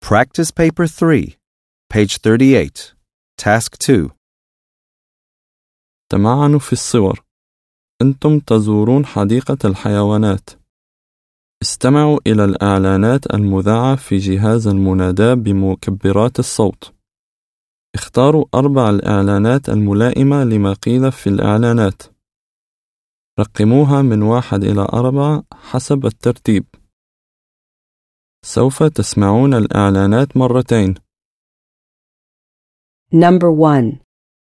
Practice Paper 3, page 38, Task 2. تمعنوا في الصور. أنتم تزورون حديقة الحيوانات. استمعوا إلى الإعلانات المذاعة في جهاز المناداة بمكبرات الصوت. اختاروا 4 الإعلانات الملائمة لما قيل في الإعلانات. رقموها من 1 إلى 4 حسب الترتيب. سوف تسمعون الإعلانات مرتين. Number 1.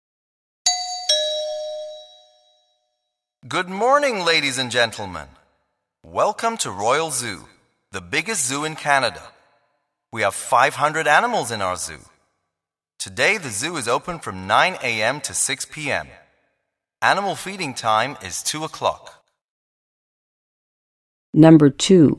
Good morning, ladies and gentlemen. Welcome to Royal Zoo, the biggest zoo in Canada. We have 500 animals in our zoo. Today, the zoo is open from 9 a.m. to 6 p.m. Animal feeding time is 2 o'clock. Number 2.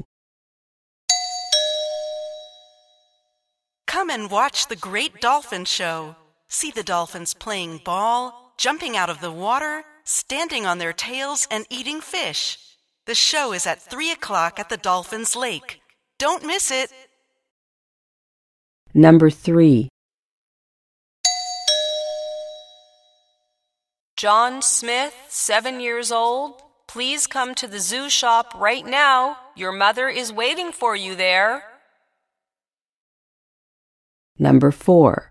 Come and watch the Great Dolphin Show. See the dolphins playing ball, jumping out of the water, standing on their tails, and eating fish. The show is at 3 o'clock at the Dolphins Lake. Don't miss it. Number 3. John Smith, 7 years old. Please come to the zoo shop right now. Your mother is waiting for you there. Number 4.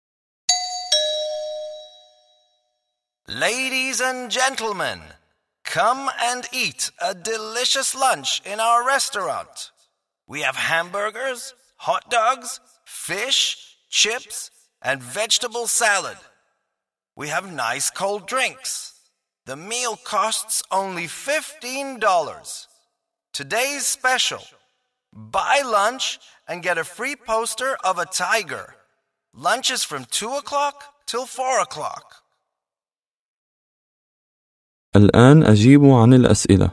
Ladies and gentlemen, come and eat a delicious lunch in our restaurant. We have hamburgers, hot dogs, fish, chips, and vegetable salad. We have nice cold drinks. The meal costs only $15. Today's special: buy lunch and get a free poster of a tiger. Lunch is from 2 o'clock till 4 o'clock. الآن أجيبوا عن الأسئلة.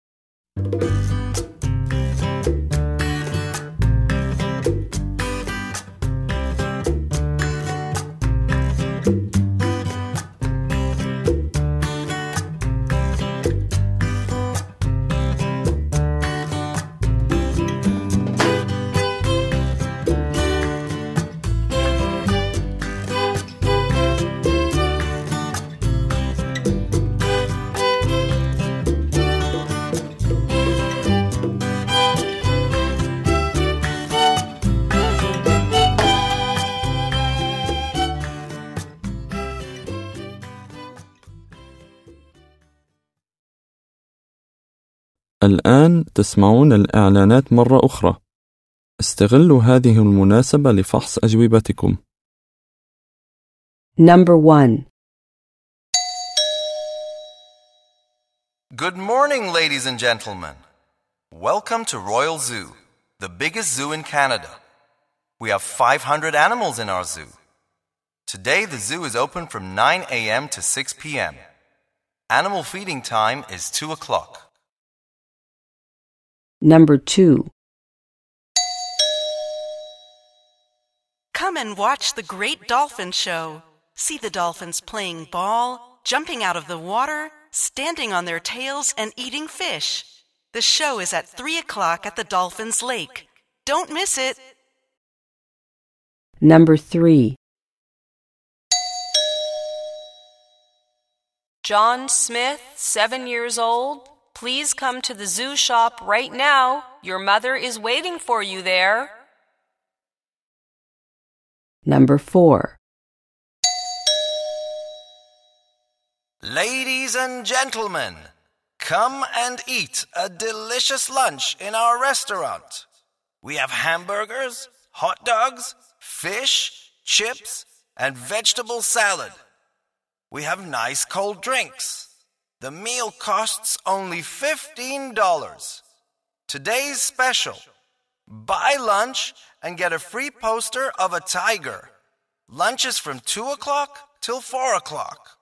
الآن تسمعون الإعلانات مرة أخرى. استغلوا هذه المناسبة لفحص أجوبتكم. Number 1. Good morning, ladies and gentlemen. Welcome to Royal Zoo, the biggest zoo in Canada. We have 500 animals in our zoo. Today, the zoo is open from 9 a.m. to 6 p.m. Animal feeding time is 2 o'clock. Number 2. Come and watch the Great Dolphin Show. See the dolphins playing ball, jumping out of the water, standing on their tails, and eating fish. The show is at 3 o'clock at the Dolphins Lake. Don't miss it. Number 3. John Smith, 7 years old. Please come to the zoo shop right now. Your mother is waiting for you there. Number 4. Ladies and gentlemen, come and eat a delicious lunch in our restaurant. We have hamburgers, hot dogs, fish, chips, and vegetable salad. We have nice cold drinks. The meal costs only $15. Today's special: buy lunch and get a free poster of a tiger. Lunch is from 2 o'clock till 4 o'clock.